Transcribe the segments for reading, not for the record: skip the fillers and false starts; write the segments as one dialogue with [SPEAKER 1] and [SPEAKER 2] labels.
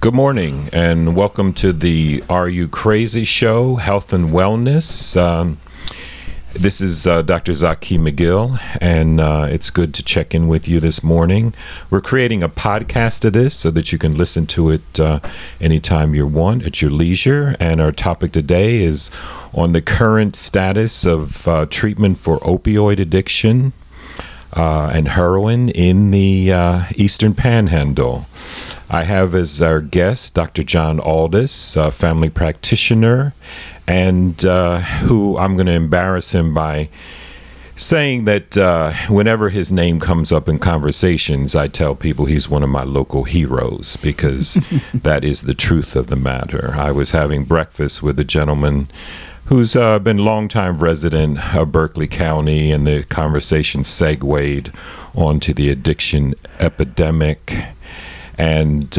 [SPEAKER 1] Good morning, and welcome to the Are You Crazy Show, Health and Wellness. This is Dr. Zaki McGill, and it's good to check in with you this morning. We're creating a podcast of this so that you can listen to it anytime you want at your leisure. And our topic today is on the current status of treatment for opioid addiction and heroin in the Eastern Panhandle. I have as our guest Dr. John Aldis, a family practitioner, and who I'm going to embarrass him by saying that whenever his name comes up in conversations, I tell people he's one of my local heroes, because that is the truth of the matter. I was having breakfast with a gentleman who's been a longtime resident of Berkeley County, and the conversation segued onto the addiction epidemic. And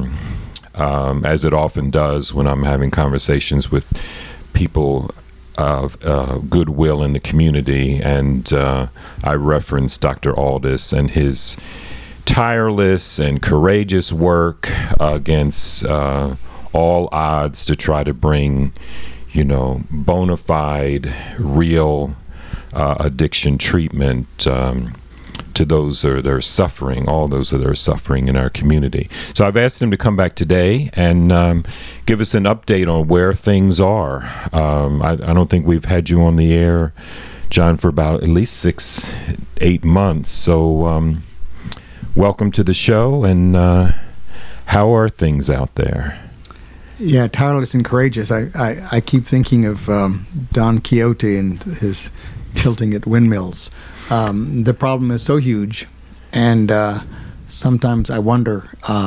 [SPEAKER 1] as it often does when I'm having conversations with people of goodwill in the community, and I referenced Dr. Aldis and his tireless and courageous work against all odds to try to bring, bona fide, real addiction treatment to those that are suffering, all those that are suffering in our community. So I've asked him to come back today and give us an update on where things are. I don't think we've had you on the air, John, for about at least 6-8 months. So welcome to the show, and how are things out there?
[SPEAKER 2] Yeah, tireless and courageous. I keep thinking of Don Quixote and his tilting at windmills. The problem is so huge, and sometimes I wonder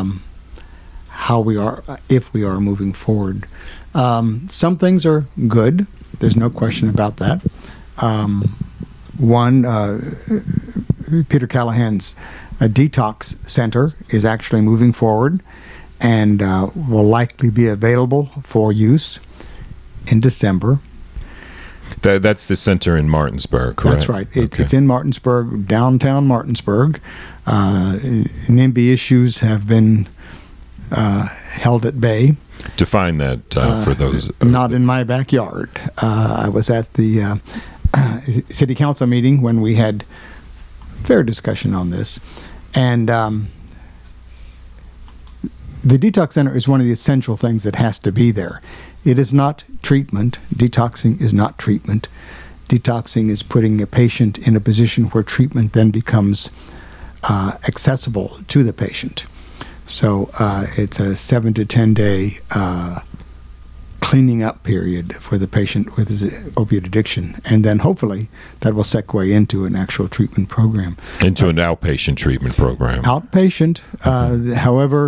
[SPEAKER 2] how we are, if we are moving forward. Some things are good. There's no question about that. One, Peter Callahan's detox center is actually moving forward, and will likely be available for use in December.
[SPEAKER 1] That's the center in Martinsburg, correct?
[SPEAKER 2] That's right. It's in Martinsburg, downtown Martinsburg. NIMBY issues have been held at bay.
[SPEAKER 1] Define that for those.
[SPEAKER 2] Not in my backyard. I was at the city council meeting when we had fair discussion on this. And the detox center is one of the essential things that has to be there. It is not treatment. Detoxing is not treatment. Detoxing is putting a patient in a position where treatment then becomes accessible to the patient. So it's a 7 to 10 day cleaning up period for the patient with his opiate addiction, and then hopefully that will segue into an actual treatment program.
[SPEAKER 1] Into an outpatient treatment program.
[SPEAKER 2] Outpatient. However,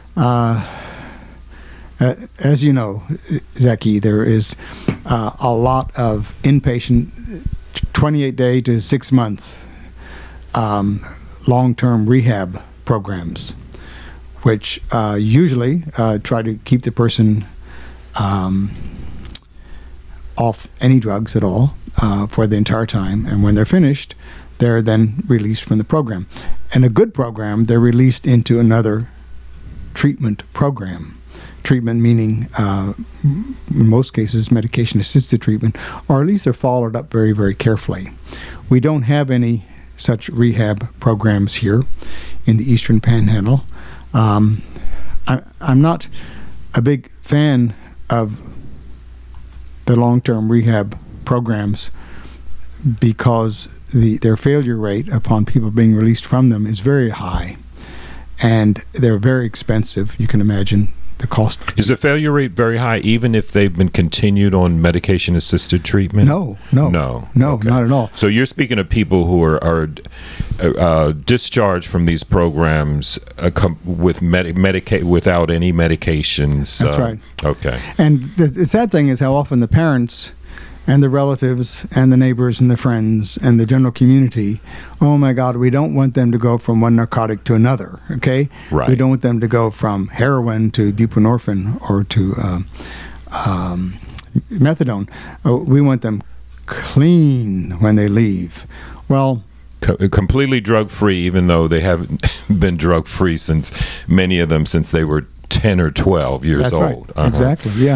[SPEAKER 2] as you know, Zaki, there is a lot of inpatient 28-day to 6-month long-term rehab programs, which usually try to keep the person off any drugs at all for the entire time. And when they're finished, they're then released from the program. And a good program, they're released into another treatment program. Treatment meaning, in most cases, medication-assisted treatment, or at least they're followed up very, very carefully. We don't have any such rehab programs here in the Eastern Panhandle. I'm not a big fan of the long-term rehab programs because their failure rate upon people being released from them is very high, and they're very expensive. You can imagine the cost.
[SPEAKER 1] Is the failure rate very high even if they've been continued on medication-assisted treatment?
[SPEAKER 2] No,
[SPEAKER 1] Okay.
[SPEAKER 2] Not at all.
[SPEAKER 1] So you're speaking of people who are discharged from these programs with without any medications.
[SPEAKER 2] That's right.
[SPEAKER 1] Okay.
[SPEAKER 2] And the sad thing is how often the parents and the relatives and the neighbors and the friends and the general community, oh my God, we don't want them to go from one narcotic to another, okay?
[SPEAKER 1] Right.
[SPEAKER 2] We don't want them to go from heroin to buprenorphine or to methadone. We want them clean when they leave. Well,
[SPEAKER 1] completely drug-free, even though they haven't been drug-free since they were 10 or 12 years
[SPEAKER 2] That's
[SPEAKER 1] old.
[SPEAKER 2] Right. Exactly. Yeah.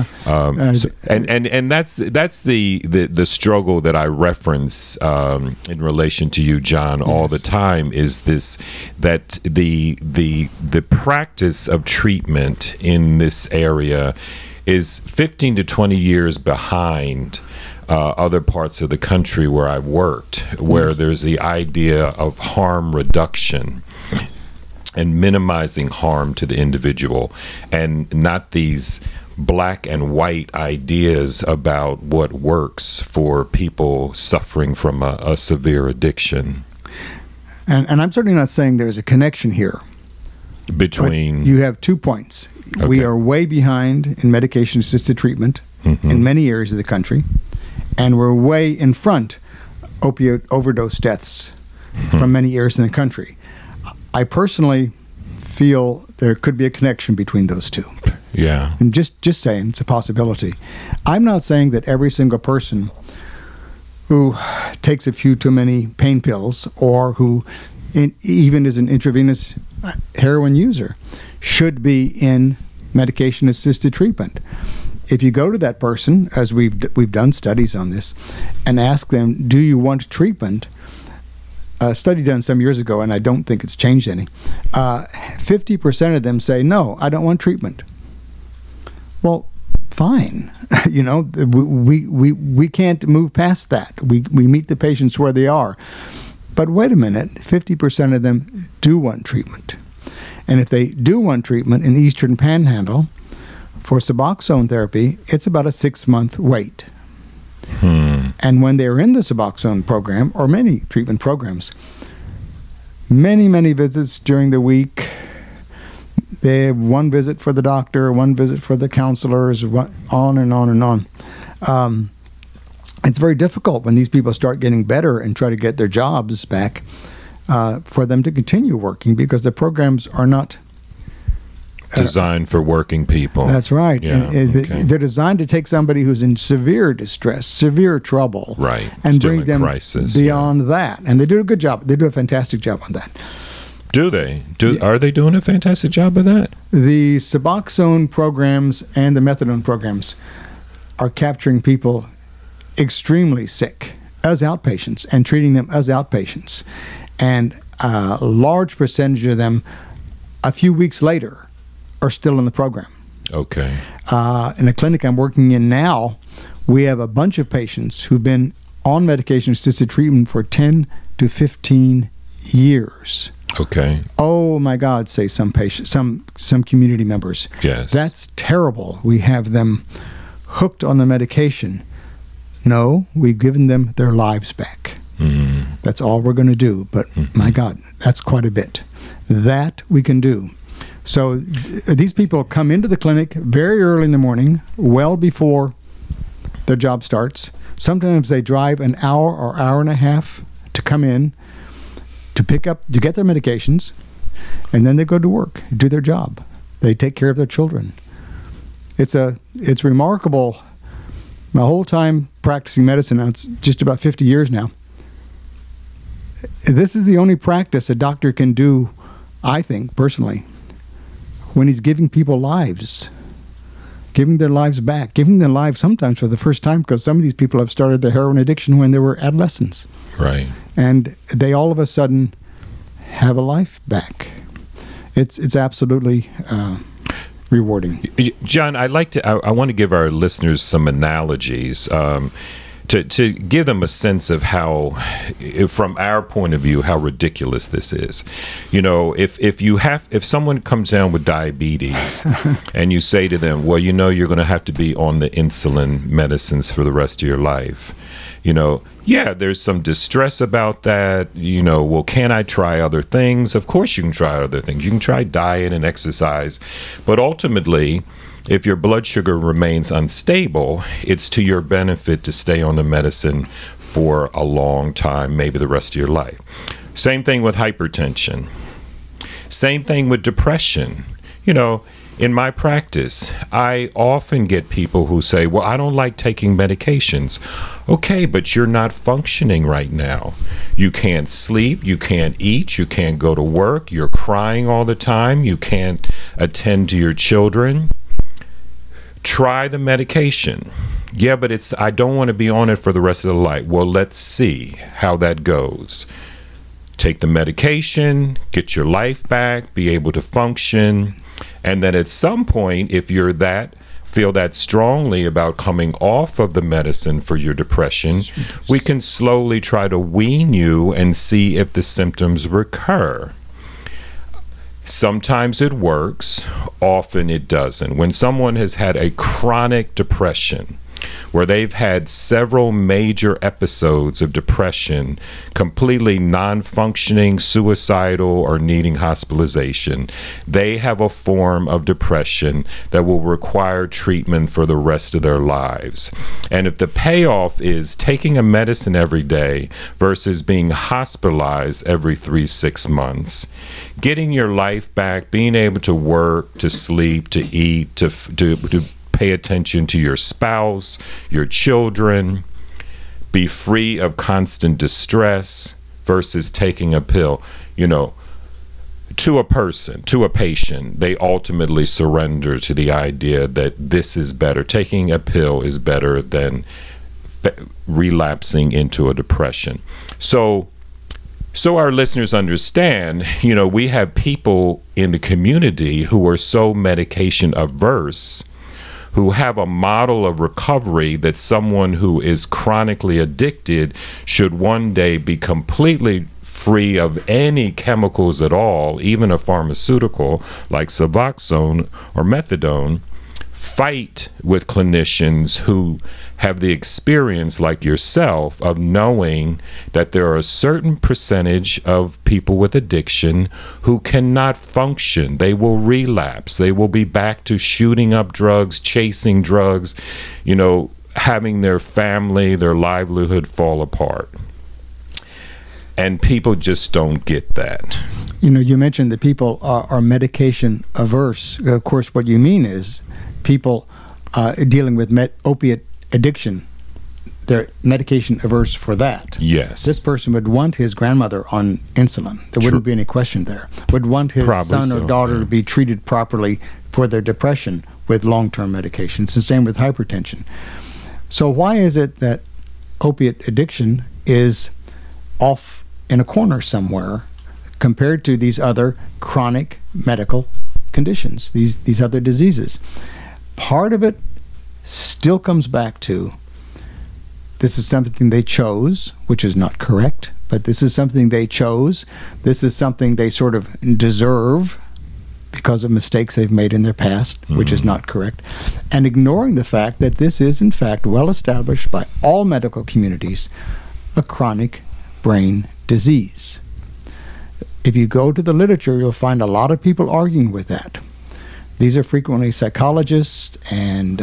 [SPEAKER 1] And that's the struggle that I reference in relation to you, John, all the time, is this, that the practice of treatment in this area is 15 to 20 years behind other parts of the country where I've worked, where there's the idea of harm reduction and minimizing harm to the individual, and not these black and white ideas about what works for people suffering from a severe addiction.
[SPEAKER 2] And I'm certainly not saying there's a connection here.
[SPEAKER 1] Between...
[SPEAKER 2] But you have 2 points.
[SPEAKER 1] Okay.
[SPEAKER 2] We are way behind in medication-assisted treatment in many areas of the country, and we're way in front opioid overdose deaths from many areas in the country. I personally feel there could be a connection between those two.
[SPEAKER 1] Yeah.
[SPEAKER 2] And just saying, it's a possibility. I'm not saying that every single person who takes a few too many pain pills, or who even is an intravenous heroin user, should be in medication-assisted treatment. If you go to that person, as we've done studies on this, and ask them, do you want treatment? A study done some years ago, and I don't think it's changed any, 50% of them say, no, I don't want treatment. Well, fine. You know, we can't move past that. We meet the patients where they are. But wait a minute, 50% of them do want treatment. And if they do want treatment in the Eastern Panhandle for Suboxone therapy, it's about a 6-month wait. And when they're in the Suboxone program, or many treatment programs, many visits during the week. They have one visit for the doctor, one visit for the counselors, on and on and on. It's very difficult when these people start getting better and try to get their jobs back, for them to continue working, because the programs are not
[SPEAKER 1] designed for working people.
[SPEAKER 2] That's right.
[SPEAKER 1] Yeah,
[SPEAKER 2] They're designed to take somebody who's in severe distress, severe trouble,
[SPEAKER 1] right,
[SPEAKER 2] and
[SPEAKER 1] still
[SPEAKER 2] bring
[SPEAKER 1] in
[SPEAKER 2] them
[SPEAKER 1] crisis,
[SPEAKER 2] beyond that. And they do a good job. They do a fantastic job on that.
[SPEAKER 1] Do they? Are they doing a fantastic job of that?
[SPEAKER 2] The Suboxone programs and the methadone programs are capturing people extremely sick as outpatients and treating them as outpatients. And a large percentage of them, a few weeks later, are still in the program.
[SPEAKER 1] Okay.
[SPEAKER 2] In a clinic I'm working in now, we have a bunch of patients who've been on medication-assisted treatment for 10 to 15 years.
[SPEAKER 1] Okay.
[SPEAKER 2] Oh my God, say some patients, some community members.
[SPEAKER 1] Yes.
[SPEAKER 2] That's terrible. We have them hooked on the medication. No, we've given them their lives back. That's all we're going to do. But my God, that's quite a bit. That we can do. So these people come into the clinic very early in the morning, well before their job starts. Sometimes they drive an hour or hour and a half to come in to get their medications, and then they go to work, do their job. They take care of their children. It's remarkable. My whole time practicing medicine, now it's just about 50 years now. This is the only practice a doctor can do, I think, personally, when he's giving people lives, giving their lives back, giving their lives sometimes for the first time, because some of these people have started their heroin addiction when they were adolescents. Right. And they all of a sudden have a life back. It's absolutely rewarding.
[SPEAKER 1] John, I want to give our listeners some analogies. To give them a sense of how, from our point of view, how ridiculous this is. You know, if someone comes down with diabetes and you say to them, well, you know, you're going to have to be on the insulin medicines for the rest of your life. You know, yeah, there's some distress about that. You know, well, can I try other things? Of course you can try other things. You can try diet and exercise. But ultimately, if your blood sugar remains unstable, it's to your benefit to stay on the medicine for a long time, maybe the rest of your life. Same thing with hypertension. Same thing with depression. You know, in my practice, I often get people who say, well, I don't like taking medications. Okay, but you're not functioning right now. You can't sleep, you can't eat, you can't go to work, you're crying all the time, you can't attend to your children. Try the medication. Yeah, but I don't want to be on it for the rest of the life. Well, let's see how that goes. Take the medication, get your life back, be able to function. And then at some point, if you're feel that strongly about coming off of the medicine for your depression, we can slowly try to wean you and see if the symptoms recur. Sometimes it works, often it doesn't. When someone has had a chronic depression, where they've had several major episodes of depression, completely non-functioning, suicidal, or needing hospitalization, they have a form of depression that will require treatment for the rest of their lives. And if the payoff is taking a medicine every day versus being hospitalized every 3-6 months, getting your life back, being able to work, to sleep, to eat, to pay attention to your spouse, your children, be free of constant distress versus taking a pill. You know, to a person, to a patient, they ultimately surrender to the idea that this is better. Taking a pill is better than relapsing into a depression. So our listeners understand, you know, we have people in the community who are so medication averse, who have a model of recovery that someone who is chronically addicted should one day be completely free of any chemicals at all, even a pharmaceutical like Suboxone or Methadone, fight with clinicians who have the experience like yourself of knowing that there are a certain percentage of people with addiction who cannot function. They will relapse. They will be back to shooting up drugs, chasing drugs, you know, having their family, their livelihood fall apart. And people just don't get that.
[SPEAKER 2] You know, you mentioned that people are medication averse. Of course, what you mean is people dealing with opiate addiction, they're medication averse for that.
[SPEAKER 1] Yes.
[SPEAKER 2] This person would want his grandmother on insulin. There wouldn't be any question there. Would want his son or daughter to be treated properly for their depression with long-term medications. The same with hypertension. So why is it that opiate addiction is off in a corner somewhere compared to these other chronic medical conditions, these other diseases? Part of it still comes back to this is something they chose, which is not correct, but this is something they chose. This is something they sort of deserve because of mistakes they've made in their past, which is not correct. And ignoring the fact that this is, in fact, well established by all medical communities, a chronic brain disease. If you go to the literature, you'll find a lot of people arguing with that. These are frequently psychologists and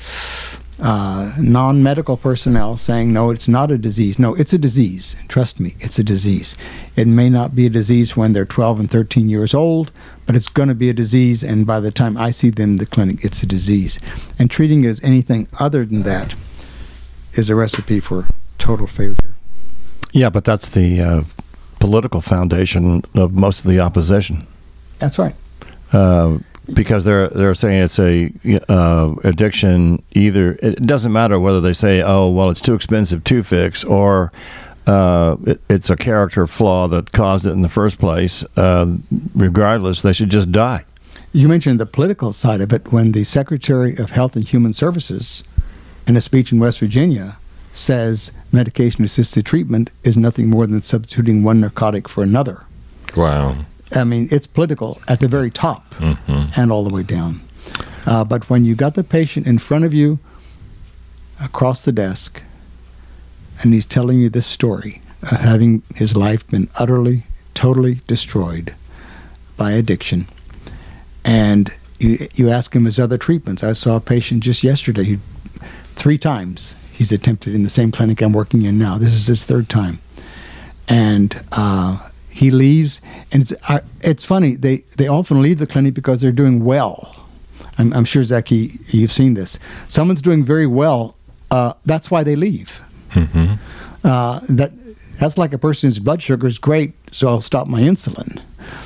[SPEAKER 2] non-medical personnel saying, no, it's not a disease. No, it's a disease. Trust me, it's a disease. It may not be a disease when they're 12 and 13 years old, but it's going to be a disease, and by the time I see them in the clinic, it's a disease. And treating it as anything other than that is a recipe for total failure.
[SPEAKER 3] Yeah, but that's the political foundation of most of the opposition.
[SPEAKER 2] That's right.
[SPEAKER 3] Because they're saying it's a addiction. Either it doesn't matter whether they say, oh well, it's too expensive to fix, or it's a character flaw that caused it in the first place. Regardless, they should just die.
[SPEAKER 2] You mentioned the political side of it when the Secretary of Health and Human Services, in a speech in West Virginia, says medication-assisted treatment is nothing more than substituting one narcotic for another.
[SPEAKER 1] Wow.
[SPEAKER 2] I mean, it's political at the very top and all the way down. But when you got the patient in front of you across the desk and he's telling you this story of having his life been utterly, totally destroyed by addiction, and you ask him his other treatments. I saw a patient just yesterday who 3 times he's attempted in the same clinic I'm working in now. This is his 3rd time. And he leaves, and it's funny. They often leave the clinic because they're doing well. I'm sure, Zaki, you've seen this. Someone's doing very well. That's why they leave.
[SPEAKER 1] Mm-hmm.
[SPEAKER 2] That's like a person's blood sugar is great, so I'll stop my insulin.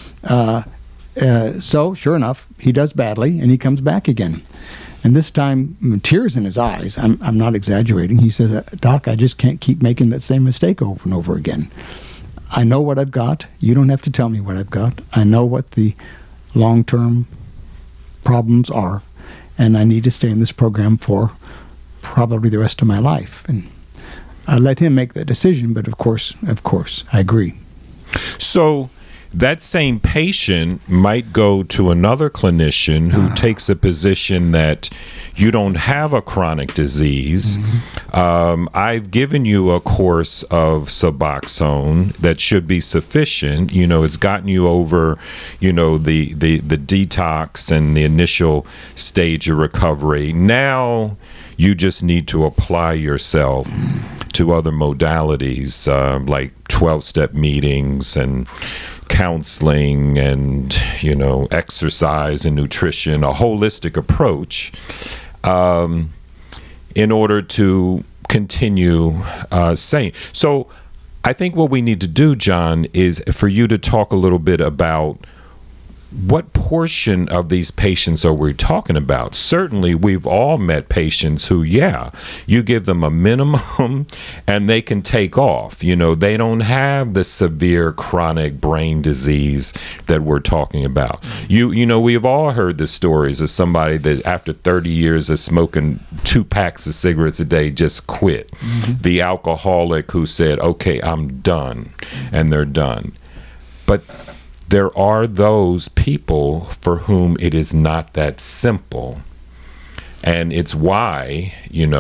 [SPEAKER 2] So sure enough, he does badly, and he comes back again. And this time, tears in his eyes. I'm not exaggerating. He says, "Doc, I just can't keep making that same mistake over and over again. I know what I've got. You don't have to tell me what I've got. I know what the long-term problems are, and I need to stay in this program for probably the rest of my life." And I let him make that decision, but of course, I agree.
[SPEAKER 1] So that same patient might go to another clinician who takes a position that you don't have a chronic disease. Mm-hmm. I've given you a course of Suboxone that should be sufficient. It's gotten you over, the detox and the initial stage of recovery. Now you just need to apply yourself to other modalities like 12-step meetings and counseling and exercise and nutrition, a holistic approach in order to continue sane. So I think what we need to do, John, is for you to talk a little bit about what portion of these patients are we talking about? Certainly, we've all met patients who, you give them a minimum and they can take off. They don't have the severe chronic brain disease that we're talking about. We've all heard the stories of somebody that after 30 years of smoking 2 packs of cigarettes a day just quit. Mm-hmm. The alcoholic who said, "Okay, I'm done," and they're done. But there are those people for whom it is not that simple. And it's why,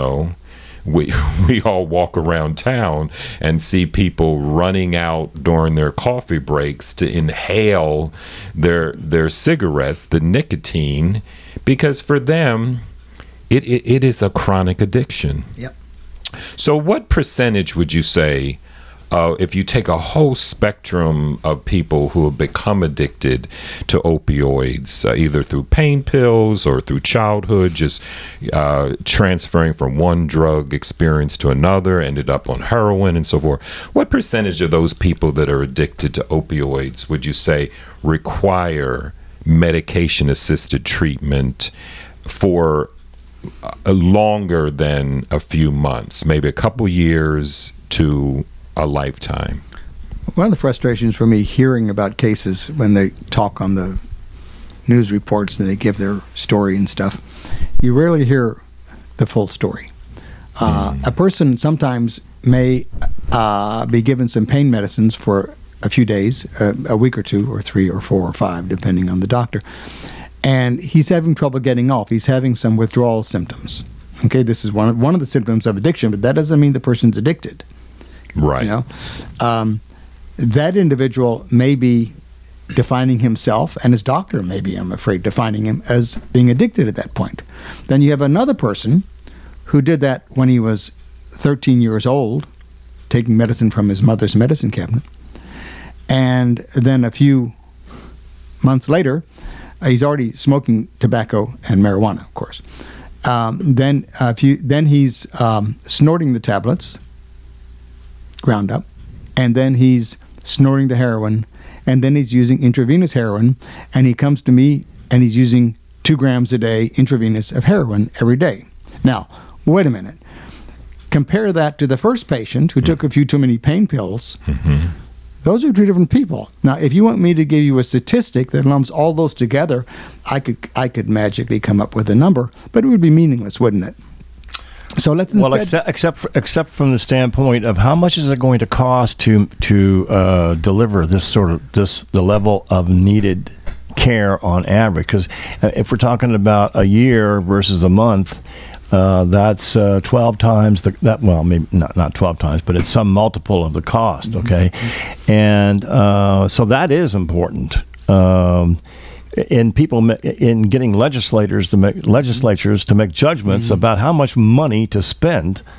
[SPEAKER 1] we all walk around town and see people running out during their coffee breaks to inhale their cigarettes, the nicotine, because for them, it is a chronic addiction.
[SPEAKER 2] Yep.
[SPEAKER 1] So what percentage would you say, if you take a whole spectrum of people who have become addicted to opioids, either through pain pills or through childhood, just transferring from one drug experience to another, ended up on heroin and so forth, what percentage of those people that are addicted to opioids would you say require medication-assisted treatment for longer than a few months, maybe a couple years to a lifetime?
[SPEAKER 2] One of the frustrations for me hearing about cases when they talk on the news reports and they give their story and stuff, you rarely hear the full story. A person sometimes may be given some pain medicines for a few days, a week or 2 or 3 or 4 or 5, depending on the doctor, and he's having trouble getting off. He's having some withdrawal symptoms. Okay, this is one of the symptoms of addiction, but that doesn't mean the person's addicted.
[SPEAKER 1] Right.
[SPEAKER 2] That individual may be defining himself, and his doctor may be, I'm afraid, defining him as being addicted at that point. Then you have another person who did that when he was 13 years old, taking medicine from his mother's medicine cabinet. And then a few months later, he's already smoking tobacco and marijuana, of course. Then he's snorting the tablets, ground up, and then he's snorting the heroin, and then he's using intravenous heroin, and he comes to me and he's using 2 grams a day intravenous of heroin every day. Now, wait a minute. Compare that to the first patient who took a few too many pain pills. Mm-hmm. Those are 2 different people. Now, if you want me to give you a statistic that lumps all those together, I could magically come up with a number, but it would be meaningless, wouldn't it? So let's instead,
[SPEAKER 3] except from the standpoint of how much is it going to cost to deliver the level of needed care on average? Because if we're talking about a year versus a month, that's 12 times maybe not 12 times, but it's some multiple of the cost. Okay, mm-hmm. And so that is important. In getting legislatures to make judgments mm-hmm. about how much money to spend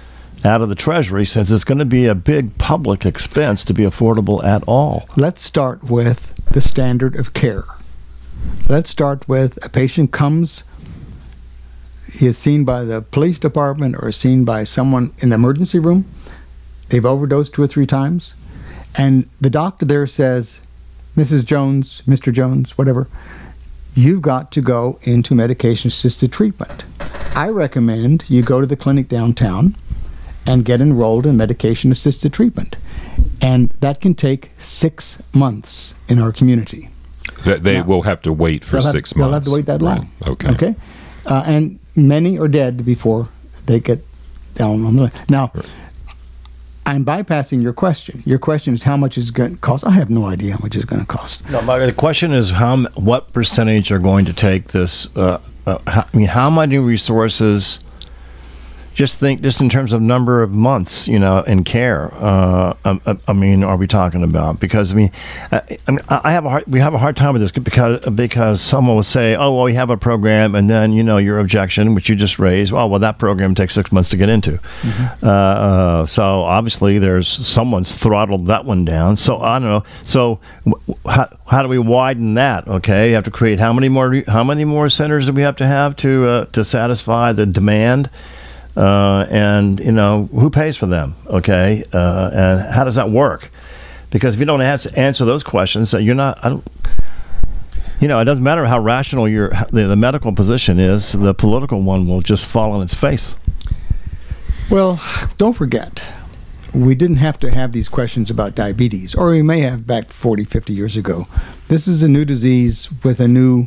[SPEAKER 3] out of the Treasury, since it's going to be a big public expense to be affordable at all?
[SPEAKER 2] Let's start with the standard of care. Let's start with a patient comes, he is seen by the police department or seen by someone in the emergency room. They've overdosed 2 or 3 times. And the doctor there says, Mrs. Jones, Mr. Jones, whatever, you've got to go into medication-assisted treatment. I recommend you go to the clinic downtown and get enrolled in medication-assisted treatment. And that can take 6 months in our community.
[SPEAKER 1] That they will have to wait for 6 months.
[SPEAKER 2] They'll have to wait that long.
[SPEAKER 1] Right. Okay.
[SPEAKER 2] And many are dead before they get down on the line. Now, I'm bypassing your question. Your question is how much is going to cost. I have no idea how much it's going to cost.
[SPEAKER 3] No, but the question is what percentage are going to take this? How many resources? Just in terms of number of months, in care. Are we talking about? Because we have a hard time with this because someone will say, oh, well, we have a program, and then your objection, which you just raised, well, that program takes 6 months to get into. Mm-hmm. So obviously, someone's throttled that one down. So I don't know. So how do we widen that? Okay, you have to create how many more centers do we have to satisfy the demand? And who pays for them? Okay, and how does that work? Because if you don't answer those questions, you're not. It doesn't matter how rational the medical position is. The political one will just fall on its face.
[SPEAKER 2] Well, don't forget, we didn't have to have these questions about diabetes, or we may have back 40, 50 years ago. This is a new disease with a new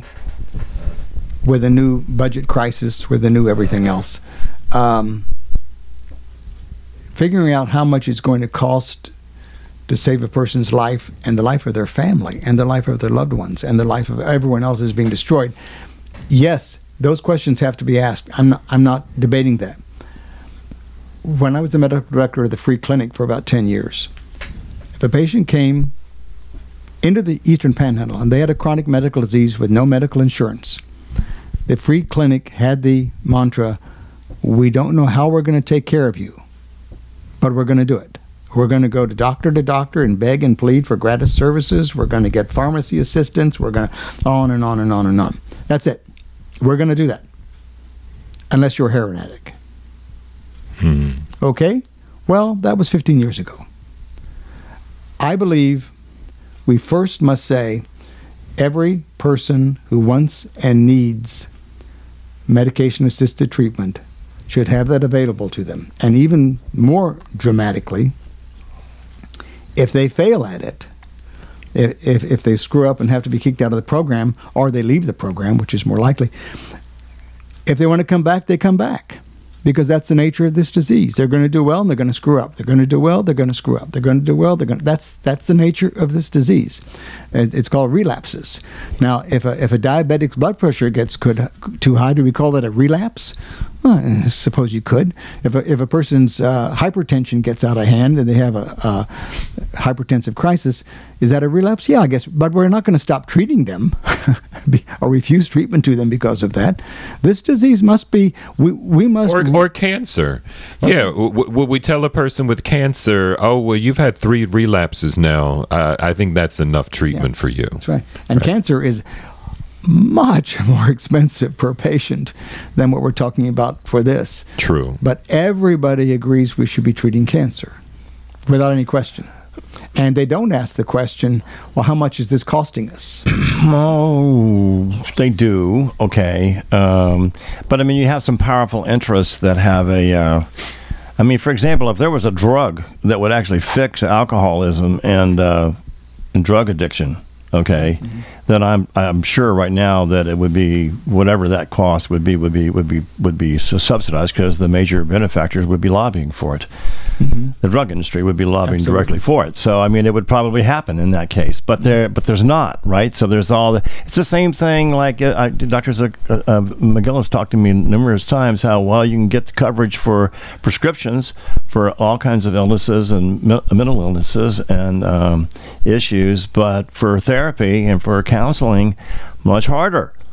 [SPEAKER 2] budget crisis, with a new everything else. Figuring out how much it's going to cost to save a person's life and the life of their family and the life of their loved ones and the life of everyone else is being destroyed. Yes, those questions have to be asked. I'm not debating that. When I was the medical director of the free clinic for about 10 years, if a patient came into the Eastern Panhandle and they had a chronic medical disease with no medical insurance, the free clinic had the mantra, we don't know how we're going to take care of you, but we're going to do it. We're going to go to doctor and beg and plead for gratis services. We're going to get pharmacy assistance. We're going to on and on and on and on. That's it. We're going to do that. Unless you're a heroin addict. Okay? Well, that was 15 years ago. I believe we first must say every person who wants and needs medication-assisted treatment should have that available to them. And even more dramatically, if they fail at it, if they screw up and have to be kicked out of the program, or they leave the program, which is more likely, if they want to come back, they come back. Because that's the nature of this disease. They're going to do well and they're going to screw up. They're going to do well, they're going to screw up. They're going to do well, that's the nature of this disease. It's called relapses. Now, if a diabetic's blood pressure gets too high, do we call that a relapse? Well, I suppose you could. If a person's hypertension gets out of hand and they have a hypertensive crisis, is that a relapse? Yeah, I guess. But we're not going to stop treating them or refuse treatment to them because of that. This disease must be, we must...
[SPEAKER 1] Or cancer. Okay. Yeah, would we tell a person with cancer, oh, well, you've had 3 relapses now. I think that's enough treatment for you.
[SPEAKER 2] That's right. And cancer is much more expensive per patient than what we're talking about for this.
[SPEAKER 1] True.
[SPEAKER 2] But everybody agrees we should be treating cancer without any question. And they don't ask the question, well, how much is this costing us?
[SPEAKER 3] Oh, they do. Okay. But, I mean, you have some powerful interests that have for example, if there was a drug that would actually fix alcoholism and drug addiction, okay, then I'm sure right now that it would be whatever that cost would be subsidized because the major benefactors would be lobbying for it. Mm-hmm. The drug industry would be lobbying directly for it. So I mean, it would probably happen in that case. But there's not, right? So there's it's the same thing. Like Dr. McGill has talked to me numerous times how you can get coverage for prescriptions for all kinds of illnesses and mental illnesses and issues, but for therapy and for counseling, much harder.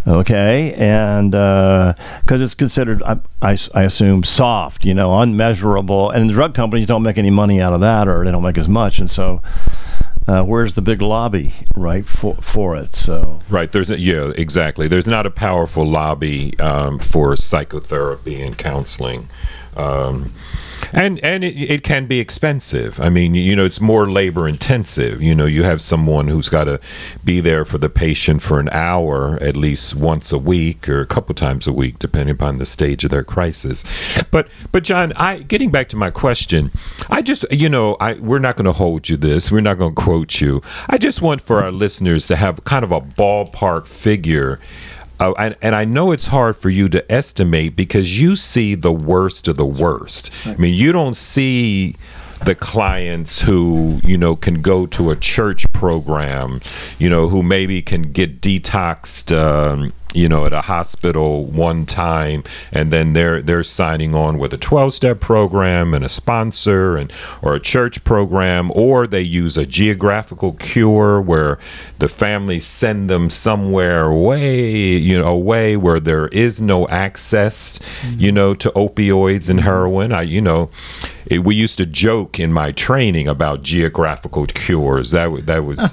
[SPEAKER 3] Okay, and because it's considered, I assume, soft, unmeasurable, and the drug companies don't make any money out of that, or they don't make as much, and so where's the big lobby, right, for it? So
[SPEAKER 1] right, exactly. There's not a powerful lobby for psychotherapy and counseling. And it can be expensive. I mean, it's more labor intensive. You have someone who's got to be there for the patient for an hour at least once a week or a couple times a week, depending upon the stage of their crisis. But John, getting back to my question, we're not going to hold you this. We're not going to quote you. I just want for our listeners to have kind of a ballpark figure. And I know it's hard for you to estimate because you see the worst of the worst. Right. I mean, you don't see the clients who, can go to a church program, who maybe can get detoxed, at a hospital one time, and then they're signing on with a 12-step program and a sponsor or a church program, or they use a geographical cure where the families send them somewhere away where there is no access, to opioids and heroin. We used to joke in my training about geographical cures. That was,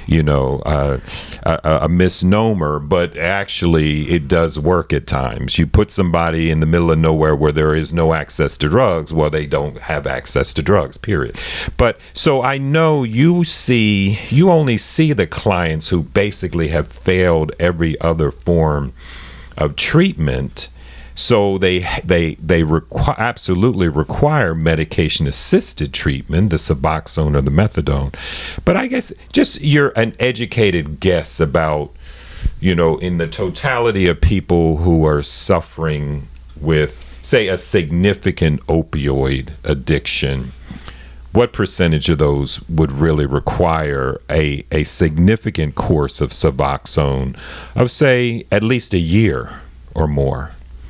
[SPEAKER 1] a misnomer, but actually it does work at times. You put somebody in the middle of nowhere where there is no access to drugs. Well, they don't have access to drugs, period. But so I know you only see the clients who basically have failed every other form of treatment. So they absolutely require medication-assisted treatment, the Suboxone or the methadone. But I guess just you're an educated guess about, in the totality of people who are suffering with, say, a significant opioid addiction, what percentage of those would really require a significant course of Suboxone of, say, at least a year or more?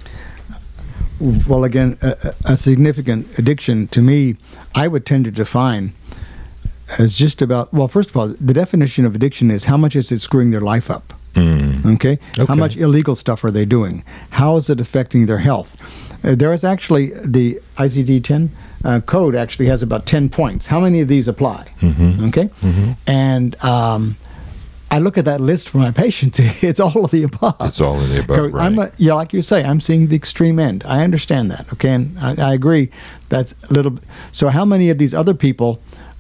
[SPEAKER 2] Well, again, a significant addiction to me, I would tend to define as just about, well, first of all, the definition of addiction is how much is it screwing their life up? Okay? How much illegal stuff are they doing? How is it affecting their health? There is actually the ICD-10 code actually has about 10 points. How many of these apply? Okay? And I look at that list for my patients. It's all of the above.
[SPEAKER 1] It's all of the above, right?
[SPEAKER 2] Like you say, I'm seeing the extreme end. I understand that, okay? And I agree that's a little... So how many of these other people...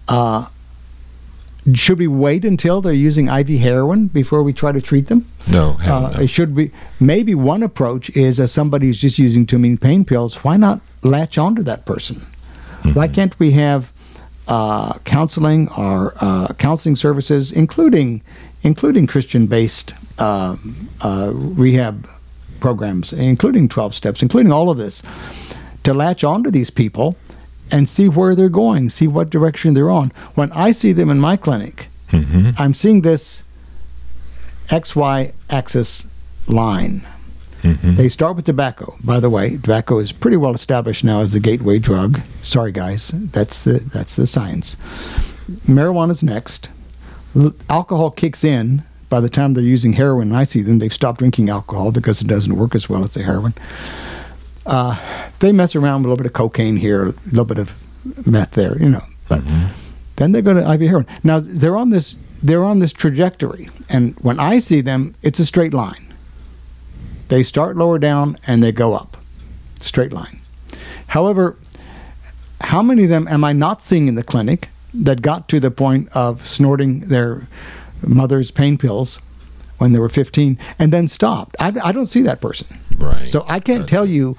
[SPEAKER 2] should we wait until they're using IV heroin before we try to treat them?
[SPEAKER 1] No, no.
[SPEAKER 2] Should we? Maybe one approach is, as somebody who's just using too many pain pills, why not latch onto that person? Why can't we have counseling or counseling services, including Christian-based rehab programs, including 12 steps, including all of this, to latch onto these people and see where they're going, see what direction they're on. When I see them in my clinic, I'm seeing this XY axis line. They start with tobacco. By the way, tobacco is pretty well established now as the gateway drug. Sorry, guys, that's the science. Marijuana's next. Alcohol kicks in. By the time they're using heroin, and I see them, they've stopped drinking alcohol because it doesn't work as well as the heroin. They mess around with a little bit of cocaine here, a little bit of meth there, But then they go to IV heroin. Now they're on this trajectory, and when I see them, it's a straight line. They start lower down and they go up, straight line. However, how many of them am I not seeing in the clinic that got to the point of snorting their mother's pain pills when they were 15 and then stopped? I don't see that person.
[SPEAKER 1] Right.
[SPEAKER 2] So I can't tell you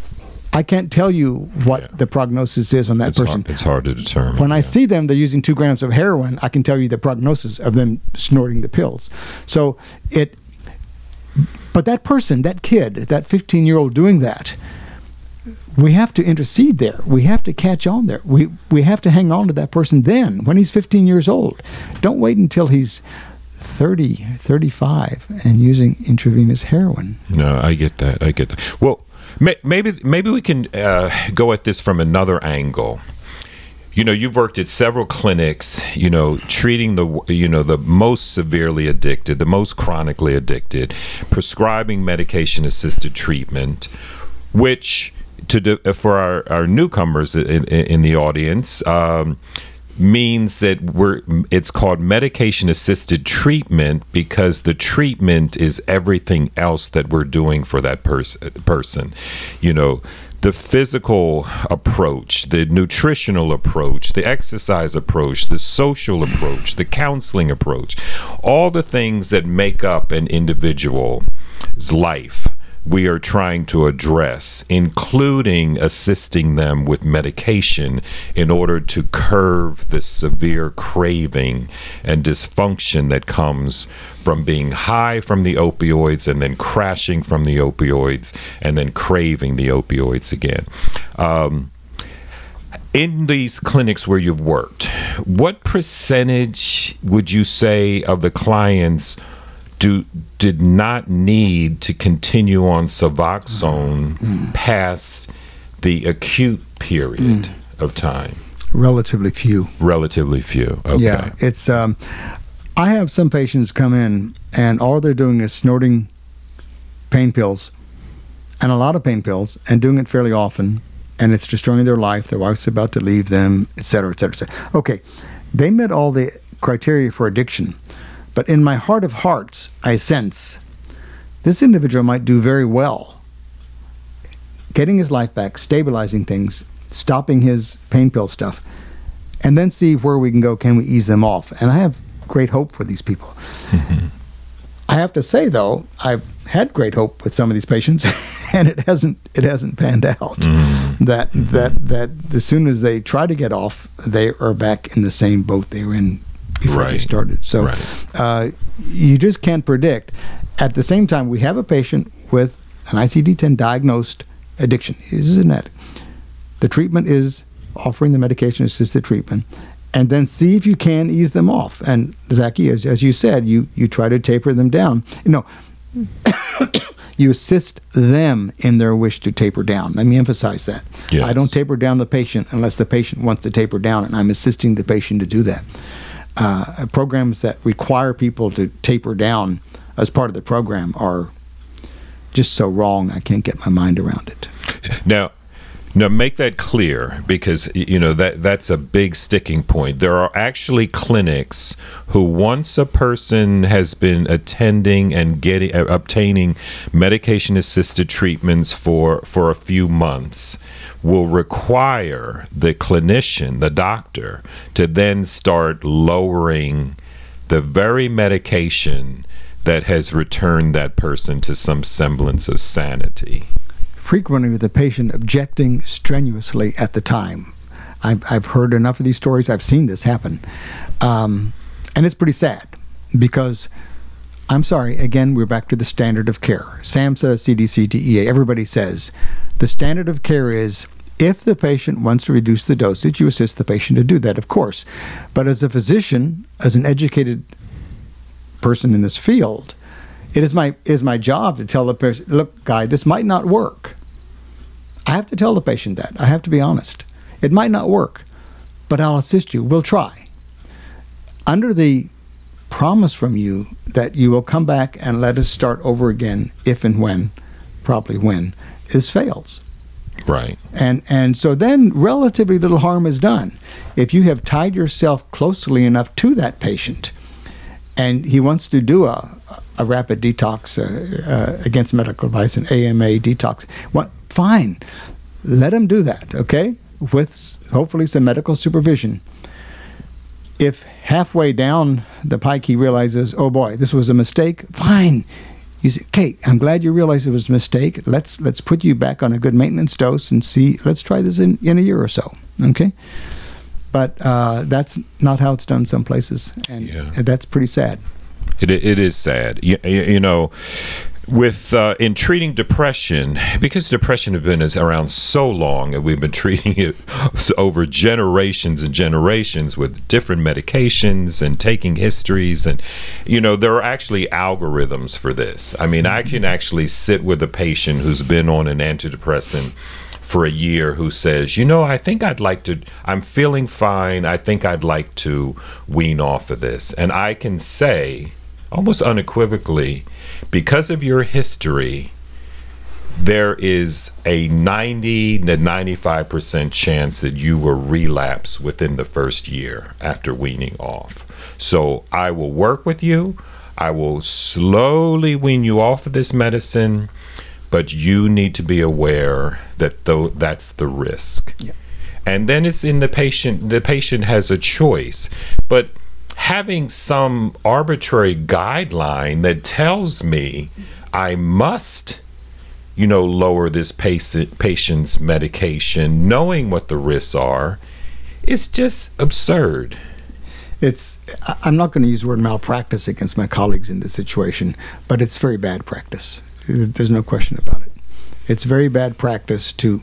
[SPEAKER 2] what the prognosis is on that person.
[SPEAKER 1] It's hard to determine.
[SPEAKER 2] When I see them, they're using 2 grams of heroin, I can tell you the prognosis of them snorting the pills. But that person, that kid, that 15-year-old doing that, we have to intercede there. We have to catch on there. We have to hang on to that person then, when he's 15 years old. Don't wait until he's 30, 35 and using intravenous heroin.
[SPEAKER 1] No, I get that. Well, maybe we can go at this from another angle. You've worked at several clinics, treating the most severely addicted, the most chronically addicted, prescribing medication-assisted treatment, which for our newcomers in the audience means that it's called medication-assisted treatment because the treatment is everything else that we're doing for that person. The physical approach, the nutritional approach, the exercise approach, the social approach, the counseling approach, all the things that make up an individual's life, we are trying to address, including assisting them with medication in order to curb the severe craving and dysfunction that comes from being high from the opioids and then crashing from the opioids and then craving the opioids again. In these clinics where you've worked, what percentage would you say of the clients did not need to continue on Suboxone past the acute period of time?
[SPEAKER 2] Relatively few.
[SPEAKER 1] Relatively few. Okay.
[SPEAKER 2] Yeah, it's. I have some patients come in and all they're doing is snorting pain pills, and a lot of pain pills, and doing it fairly often, and it's destroying their life. Their wife's about to leave them, et cetera, et cetera, et cetera. Okay, they met all the criteria for addiction. But in my heart of hearts, I sense this individual might do very well getting his life back, stabilizing things, stopping his pain pill stuff, and then see where we can go. Can we ease them off? And I have great hope for these people. Mm-hmm. I have to say, though, I've had great hope with some of these patients, and it hasn't panned out. Mm-hmm. That as soon as they try to get off, they are back in the same boat they were in before they started. So you just can't predict. At the same time, we have a patient with an ICD-10 diagnosed addiction. Isn't that? The treatment is offering the medication-assisted treatment, and then see if you can ease them off. And Zachy, as you said, you try to taper them down. You assist them in their wish to taper down. Let me emphasize that. Yes. I don't taper down the patient unless the patient wants to taper down, and I'm assisting the patient to do that. Programs that require people to taper down as part of the program are just so wrong. I can't get my mind around it.
[SPEAKER 1] Now make that clear, because that's a big sticking point. There are actually clinics who, once a person has been attending and obtaining medication-assisted treatments for a few months, will require the clinician, the doctor, to then start lowering the very medication that has returned that person to some semblance of sanity.
[SPEAKER 2] Frequently with the patient objecting strenuously at the time. I've heard enough of these stories. I've seen this happen. And it's pretty sad because, I'm sorry, again, we're back to the standard of care. SAMHSA, CDC, DEA, everybody says the standard of care is if the patient wants to reduce the dosage, you assist the patient to do that, of course. But as a physician, as an educated person in this field, it is my job to tell the person, look, guy, this might not work. I have to tell the patient that. I have to be honest. It might not work, but I'll assist you. We'll try. Under the promise from you that you will come back and let us start over again if and when, probably when, this fails.
[SPEAKER 1] Right.
[SPEAKER 2] And so then relatively little harm is done. If you have tied yourself closely enough to that patient and he wants to do a rapid detox against medical advice, an AMA detox, fine. Let him do that, okay? With hopefully some medical supervision. If halfway down the pike he realizes, oh boy, this was a mistake, fine. You say, okay, I'm glad you realized it was a mistake. Let's put you back on a good maintenance dose and see. Let's try this in a year or so, okay? But that's not how it's done some places, and that's pretty sad.
[SPEAKER 1] It is sad. With in treating depression, because depression has been around so long, and we've been treating it over generations and generations with different medications and taking histories, and there are actually algorithms for this. I mean, I can actually sit with a patient who's been on an antidepressant for a year who says, I'm feeling fine. I think I'd like to wean off of this. And I can say, almost unequivocally, because of your history, there is a 90 to 95% chance that you will relapse within the first year after weaning off. So I will work with you. I will slowly wean you off of this medicine, but you need to be aware that that's the risk.
[SPEAKER 2] Yeah.
[SPEAKER 1] And then it's in the patient. The patient has a choice. But having some arbitrary guideline that tells me I must, lower this patient's medication, knowing what the risks are, is just absurd.
[SPEAKER 2] I'm not going to use the word malpractice against my colleagues in this situation, but it's very bad practice. There's no question about it. It's very bad practice to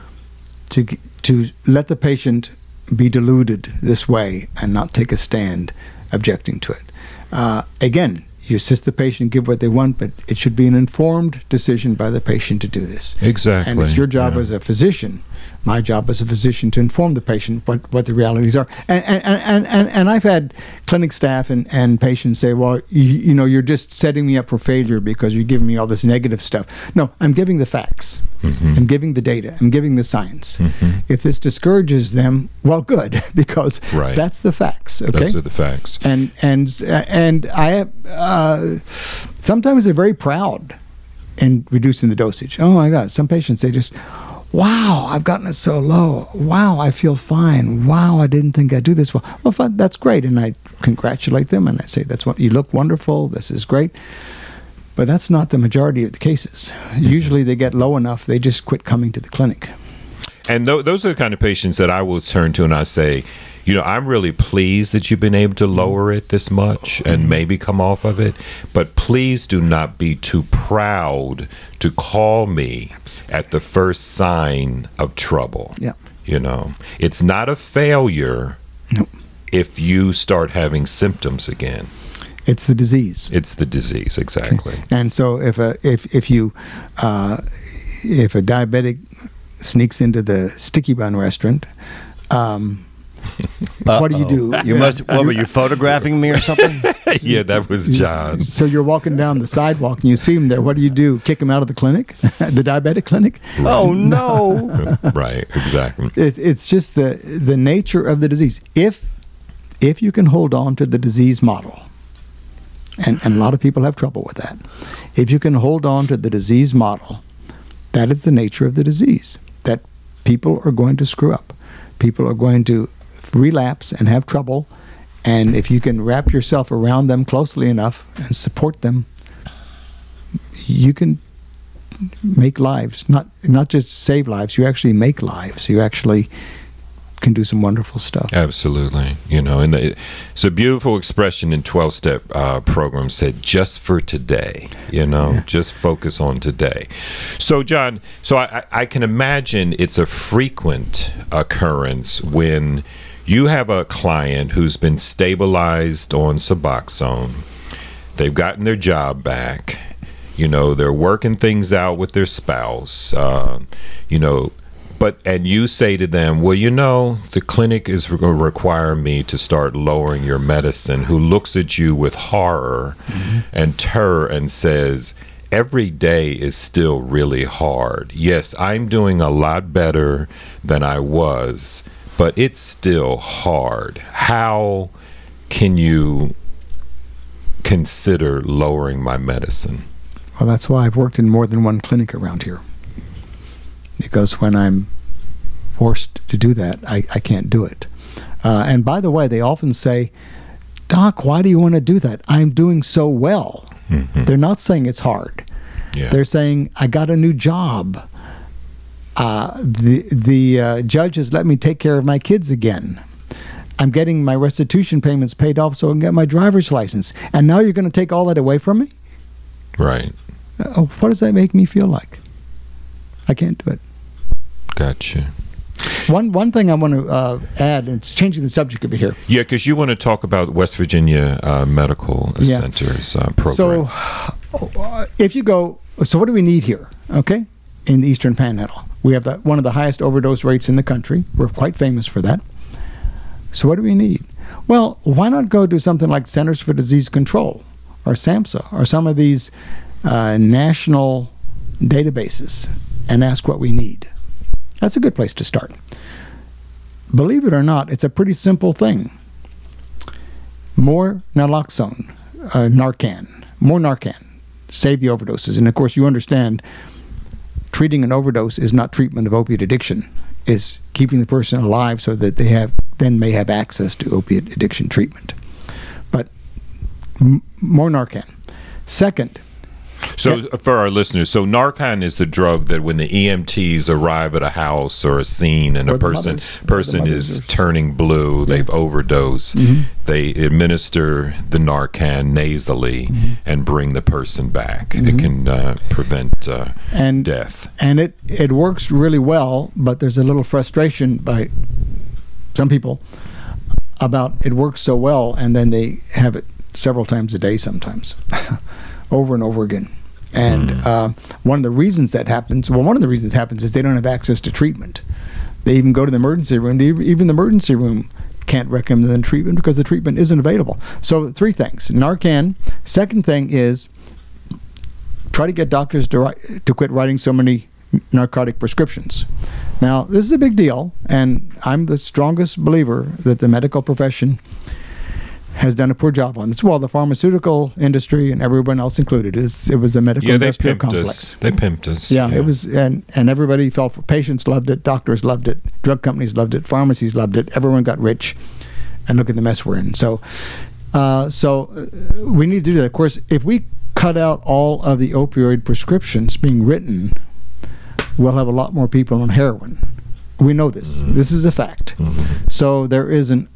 [SPEAKER 2] let the patient be deluded this way and not take a stand objecting to it. Again, you assist the patient, give what they want, but it should be an informed decision by the patient to do this.
[SPEAKER 1] Exactly.
[SPEAKER 2] And it's your job as a physician, my job as a physician, to inform the patient what the realities are. And I've had clinic staff and patients say, well, you're just setting me up for failure because you're giving me all this negative stuff. No, I'm giving the facts. Mm-hmm. I'm giving the data. I'm giving the science. Mm-hmm. If this discourages them, well, good, because that's the facts. Okay?
[SPEAKER 1] Those are the facts.
[SPEAKER 2] And I sometimes they're very proud in reducing the dosage. Oh my God! Some patients, they just, wow, I've gotten it so low. Wow, I feel fine. Wow, I didn't think I'd do this well. Well, that's great, and I congratulate them, and I say, you look wonderful. This is great. But that's not the majority of the cases. Usually they get low enough, they just quit coming to the clinic.
[SPEAKER 1] And those are the kind of patients that I will turn to and I say, I'm really pleased that you've been able to lower it this much and maybe come off of it. But please do not be too proud to call me at the first sign of trouble.
[SPEAKER 2] Yeah.
[SPEAKER 1] It's not a failure if you start having symptoms again.
[SPEAKER 2] It's the disease.
[SPEAKER 1] It's the disease, exactly.
[SPEAKER 2] Okay. And so if a diabetic sneaks into the Sticky Bun restaurant, what do you do?
[SPEAKER 3] What were you photographing me or something?
[SPEAKER 1] Yeah, that was John.
[SPEAKER 2] So you're walking down the sidewalk and you see him there. What do? Kick him out of the clinic, the diabetic clinic?
[SPEAKER 3] Right. Oh no!
[SPEAKER 1] Right, exactly.
[SPEAKER 2] It's just the nature of the disease. If you can hold on to the disease model. And a lot of people have trouble with that. If you can hold on to the disease model, that is the nature of the disease, that people are going to screw up. People are going to relapse and have trouble. And if you can wrap yourself around them closely enough and support them, you can make lives, not just save lives, you actually make lives. You actually can do some wonderful stuff.
[SPEAKER 1] Absolutely. And it's a beautiful expression in 12-step program said, just for today, just focus on today. So John, I can imagine it's a frequent occurrence when you have a client who's been stabilized on Suboxone. They've gotten their job back. They're working things out with their spouse, and you say to them, well, the clinic is going to require me to start lowering your medicine, who looks at you with horror and terror and says, every day is still really hard. Yes, I'm doing a lot better than I was, but it's still hard. How can you consider lowering my medicine?
[SPEAKER 2] Well, that's why I've worked in more than one clinic around here. Because when I'm forced to do that, I can't do it. And by the way, they often say, Doc, why do you want to do that? I'm doing so well. Mm-hmm. They're not saying it's hard. Yeah. They're saying, I got a new job. The judge has let me take care of my kids again. I'm getting my restitution payments paid off so I can get my driver's license. And now you're going to take all that away from me?
[SPEAKER 1] Right.
[SPEAKER 2] What does that make me feel like? I can't do it.
[SPEAKER 1] Gotcha.
[SPEAKER 2] One thing I want to add, and it's changing the subject a bit here.
[SPEAKER 1] Yeah, because you want to talk about West Virginia Medical Center's program.
[SPEAKER 2] So if you go, so what do we need here, okay, in the Eastern Panhandle? We have one of the highest overdose rates in the country. We're quite famous for that. So what do we need? Well, why not go to something like Centers for Disease Control or SAMHSA or some of these national databases and ask what we need? That's a good place to start. Believe it or not, it's a pretty simple thing. More naloxone, Narcan, more Narcan. Save the overdoses. And of course, you understand treating an overdose is not treatment of opiate addiction. It's keeping the person alive so that they may have access to opiate addiction treatment. But more Narcan. Second.
[SPEAKER 1] So for our listeners, so Narcan is the drug that when the EMTs arrive at a house or a scene and a person is turning blue, they've overdosed, they administer the Narcan nasally and bring the person back. It can prevent death.
[SPEAKER 2] And it works really well, but there's a little frustration by some people about it works so well, and then they have it several times a day sometimes, over and over again. And one of the reasons that happens is they don't have access to treatment. They even go to the emergency room. Even the emergency room can't recommend treatment because the treatment isn't available. So 3 things. Narcan. Second thing is try to get doctors to quit writing so many narcotic prescriptions. Now, this is a big deal, and I'm the strongest believer that the medical profession has done a poor job on this. Well, the pharmaceutical industry and everyone else included. It was the medical industrial complex.
[SPEAKER 1] They pimped us.
[SPEAKER 2] Yeah, it was, and everybody fell for. Patients loved it, doctors loved it, drug companies loved it, pharmacies loved it. Everyone got rich, and look at the mess we're in. So we need to do that. Of course, if we cut out all of the opioid prescriptions being written, we'll have a lot more people on heroin. We know this. This is a fact. So there is an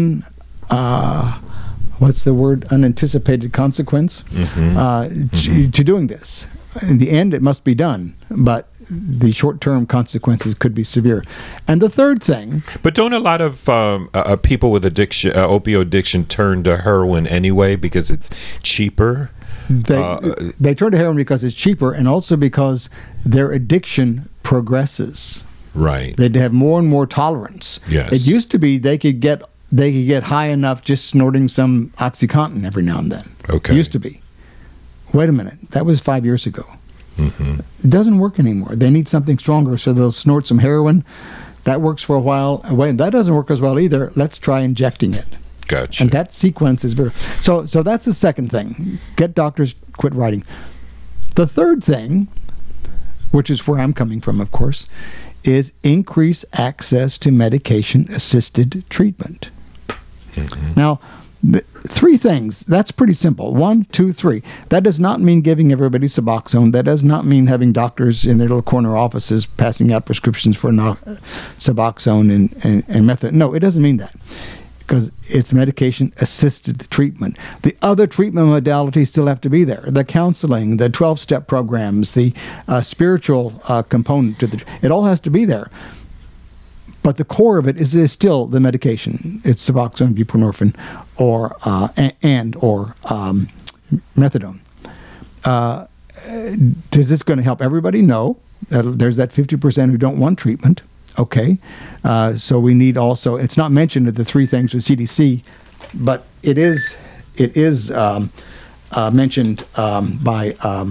[SPEAKER 2] unanticipated consequence to doing this. In the end, it must be done, but the short-term consequences could be severe. And the third thing...
[SPEAKER 1] But don't a lot of people with opioid addiction turn to heroin anyway because it's cheaper?
[SPEAKER 2] They turn to heroin because it's cheaper and also because their addiction progresses.
[SPEAKER 1] Right.
[SPEAKER 2] They'd have more and more tolerance.
[SPEAKER 1] Yes.
[SPEAKER 2] It used to be they could get high enough just snorting some OxyContin every now and then.
[SPEAKER 1] Okay.
[SPEAKER 2] It used to be. Wait a minute. That was 5 years ago. It doesn't work anymore. They need something stronger, so they'll snort some heroin. That works for a while. Wait, that doesn't work as well either. Let's try injecting it.
[SPEAKER 1] Gotcha.
[SPEAKER 2] And that sequence is very... So that's the second thing. Get doctors quit writing. The third thing, which is where I'm coming from, of course, is increase access to medication-assisted treatment. Now, 3 things. That's pretty simple. 1, 2, 3. That does not mean giving everybody Suboxone. That does not mean having doctors in their little corner offices passing out prescriptions for Suboxone and methadone. No, it doesn't mean that, because it's medication-assisted treatment. The other treatment modalities still have to be there. The counseling, the 12-step programs, the spiritual component to it all has to be there. But the core of it is still the medication. It's Suboxone, buprenorphine, or methadone. Is this going to help everybody? No. There's that 50% who don't want treatment. Okay. So we need also, it's not mentioned in the 3 things with CDC, but it is mentioned by,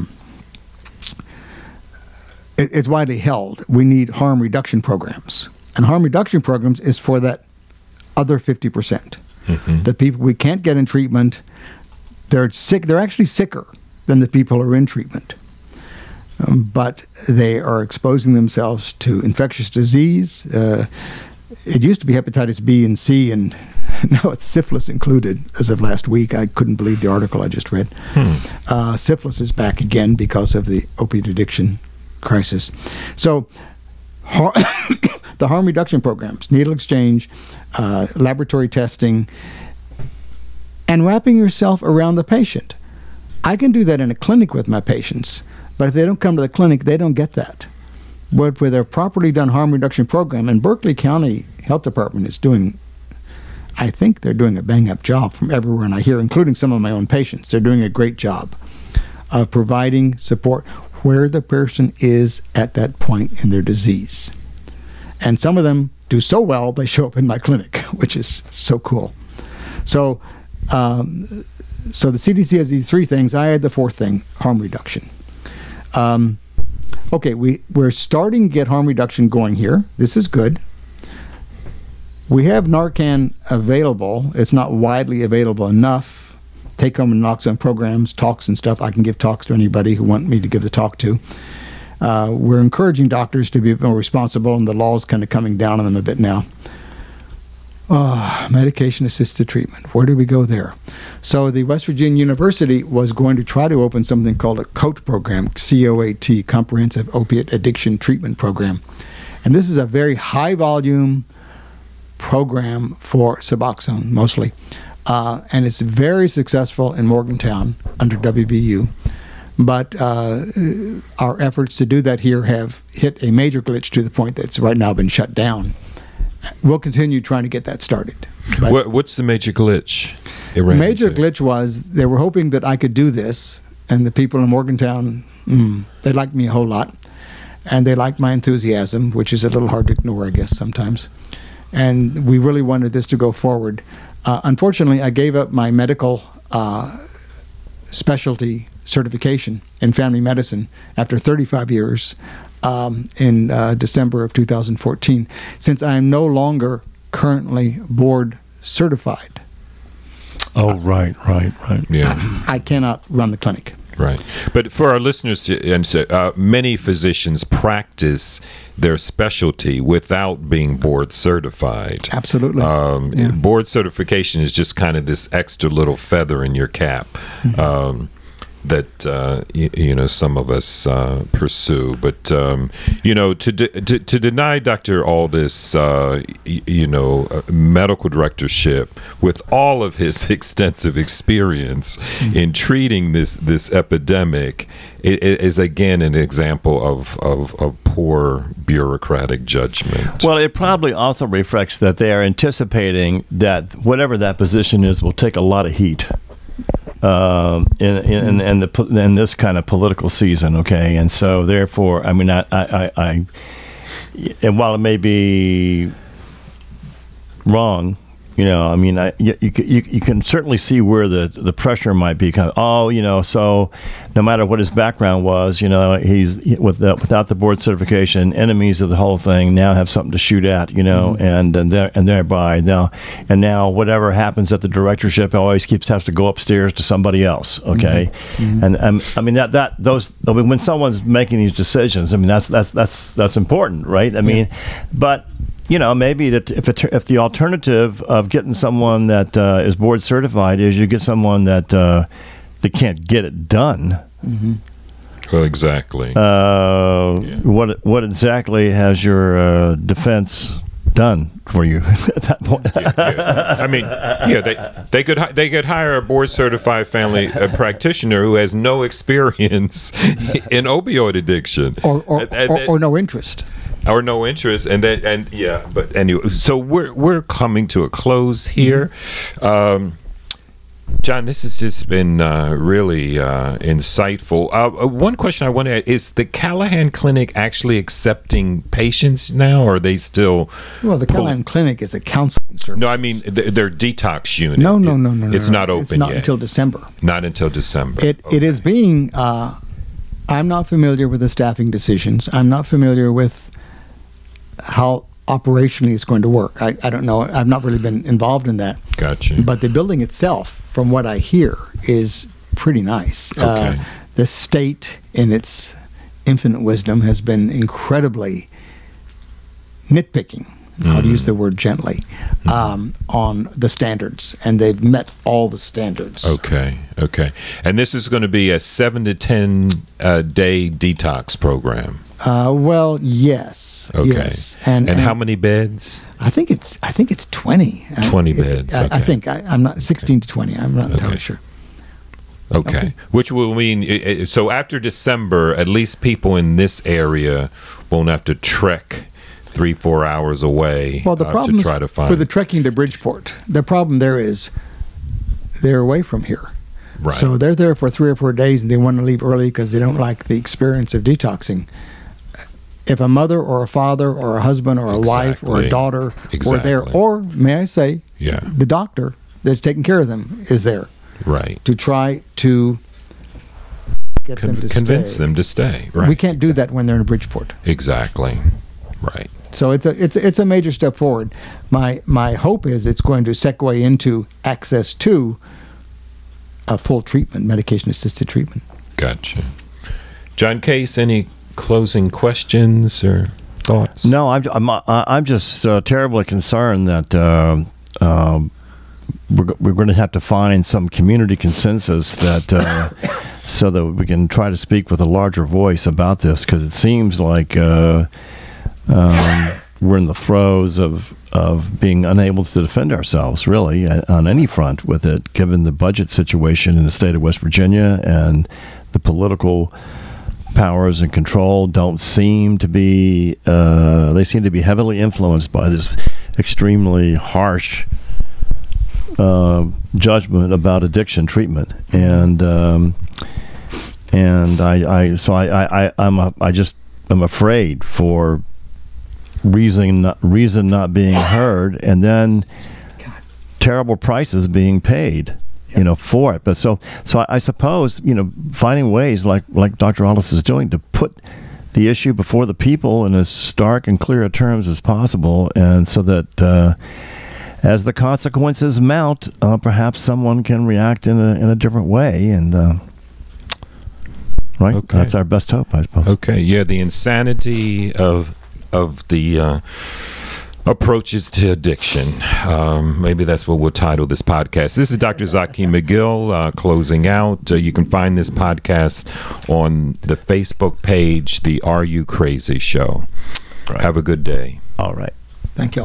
[SPEAKER 2] it's widely held. We need harm reduction programs. And harm reduction programs is for that other 50%. The people we can't get in treatment, they're sick. They're actually sicker than the people who are in treatment. But they are exposing themselves to infectious disease. It used to be hepatitis B and C, and now it's syphilis included as of last week. I couldn't believe the article I just read. Syphilis is back again because of the opiate addiction crisis. So the harm reduction programs, needle exchange, laboratory testing, and wrapping yourself around the patient. I can do that in a clinic with my patients, but if they don't come to the clinic, they don't get that. But with a properly done harm reduction program, and Berkeley County Health Department is doing, I think they're doing a bang-up job from everyone I hear, including some of my own patients. They're doing a great job of providing support. where the person is at that point in their disease. And some of them do so well, they show up in my clinic, which is so cool. So so the CDC has these three things. I had the fourth thing, harm reduction. Okay, we're starting to get harm reduction going here. This is good. We have Narcan available. It's not widely available enough. Take-home naloxone programs, talks and stuff. I can give talks to anybody who want me to give the talk to. We're encouraging doctors to be a bit more responsible, and the law is kind of coming down on them a bit now. Medication-assisted treatment. Where do we go there? So the West Virginia University was going to try to open something called a COAT program, C-O-A-T, Comprehensive Opiate Addiction Treatment Program. And this is a very high-volume program for Suboxone, mostly. And it's very successful in Morgantown under WVU. But our efforts to do that here have hit a major glitch to the point that it's right now been shut down. We'll continue trying to get that started.
[SPEAKER 1] What's the major glitch?
[SPEAKER 2] The major glitch was they were hoping that I could do this, and the people in Morgantown, they liked me a whole lot. And they liked my enthusiasm, which is a little hard to ignore, I guess, sometimes. And we really wanted this to go forward. Unfortunately, I gave up my medical specialty certification in family medicine after 35 years in December of 2014, since I am no longer currently board certified.
[SPEAKER 3] Oh, right.
[SPEAKER 1] Yeah.
[SPEAKER 2] I cannot run the clinic.
[SPEAKER 1] Right. But for our listeners to understand, many physicians practice their specialty without being board certified.
[SPEAKER 2] Absolutely.
[SPEAKER 1] Board certification is just kind of this extra little feather in your cap. Mm-hmm. That some of us pursue, but to deny Dr. Aldis medical directorship with all of his extensive experience in treating this epidemic is again an example of poor bureaucratic judgment.
[SPEAKER 3] Well, it probably also reflects that they are anticipating that whatever that position is will take a lot of heat. In this kind of political season, okay, and so therefore, I mean, I and while it may be wrong, I mean, you can certainly see where the pressure might be. So no matter what his background was, he's without the board certification, enemies of the whole thing now have something to shoot at, and thereby now whatever happens at the directorship always has to go upstairs to somebody else, okay, and I mean when someone's making these decisions, I mean that's important, right? I mean, but. Maybe that if the alternative of getting someone that is board certified is you get someone that can't get it done.
[SPEAKER 1] Mm-hmm. Well, exactly.
[SPEAKER 3] What exactly has your defense done for you at that point?
[SPEAKER 1] I mean, they could hire a board certified family practitioner who has no experience in opioid addiction
[SPEAKER 2] or no interest.
[SPEAKER 1] Or no interest, but anyway, so we're coming to a close here. John, this has just been really insightful. One question I want to ask, is the Callahan Clinic actually accepting patients now, or are they still...
[SPEAKER 2] Well, the Callahan Clinic is a counseling service.
[SPEAKER 1] No, I mean their detox unit.
[SPEAKER 2] No.
[SPEAKER 1] It's not open yet.
[SPEAKER 2] It's not until December.
[SPEAKER 1] Not until December.
[SPEAKER 2] It is being... I'm not familiar with the staffing decisions. I'm not familiar with how operationally it's going to work. I don't know. I've not really been involved in that.
[SPEAKER 1] Gotcha.
[SPEAKER 2] But the building itself, from what I hear, is pretty nice.
[SPEAKER 1] Okay.
[SPEAKER 2] The state, in its infinite wisdom, has been incredibly nitpicking, I'll use the word gently, on the standards. And they've met all the standards.
[SPEAKER 1] Okay. And this is going to be a 7 to 10 day detox program.
[SPEAKER 2] Well, yes.
[SPEAKER 1] Okay.
[SPEAKER 2] Yes.
[SPEAKER 1] And how many beds?
[SPEAKER 2] I think it's 20.
[SPEAKER 1] 20 beds. Okay.
[SPEAKER 2] I think I'm not 16 to 20. I'm not entirely sure.
[SPEAKER 1] Okay. Which will mean so after December, at least people in this area won't have to trek 3-4 hours away.
[SPEAKER 2] Well, the problem
[SPEAKER 1] to try to find
[SPEAKER 2] for the trekking to Bridgeport. The problem there is they're away from here.
[SPEAKER 1] Right.
[SPEAKER 2] So they're there for 3 or 4 days and they want to leave early because they don't like the experience of detoxing. If a mother or a father or a husband or a wife or a daughter were there, or may I say, the doctor that's taking care of them is there.
[SPEAKER 1] Right.
[SPEAKER 2] To try to get them to
[SPEAKER 1] convince
[SPEAKER 2] stay.
[SPEAKER 1] them to stay. Right.
[SPEAKER 2] We can't do that when they're in Bridgeport.
[SPEAKER 1] Exactly. Right.
[SPEAKER 2] So it's a major step forward. My hope is it's going to segue into access to a full treatment, medication-assisted treatment.
[SPEAKER 1] Gotcha. John Case, any closing questions or thoughts?
[SPEAKER 3] No, I'm just terribly concerned that we're going to have to find some community consensus that so that we can try to speak with a larger voice about this, because it seems like we're in the throes of being unable to defend ourselves, really, on any front with it, given the budget situation in the state of West Virginia, and the political powers and control don't seem to be, they seem to be heavily influenced by this extremely harsh judgment about addiction treatment. And I'm afraid for reason not being heard, and then terrible prices being paid, for it. But so I suppose, finding ways like Dr. Hollis is doing to put the issue before the people in as stark and clear terms as possible, and so that as the consequences mount, perhaps someone can react in a different way, and right.
[SPEAKER 1] Okay.
[SPEAKER 3] That's our best hope, I suppose.
[SPEAKER 1] Okay. Yeah, the insanity of the approaches to addiction. Maybe that's what we'll title this podcast. This is Dr. Zaki McGill closing out. You can find this podcast on the Facebook page, The Are You Crazy Show.
[SPEAKER 3] Right.
[SPEAKER 1] Have a good day.
[SPEAKER 3] All right.
[SPEAKER 2] Thank you.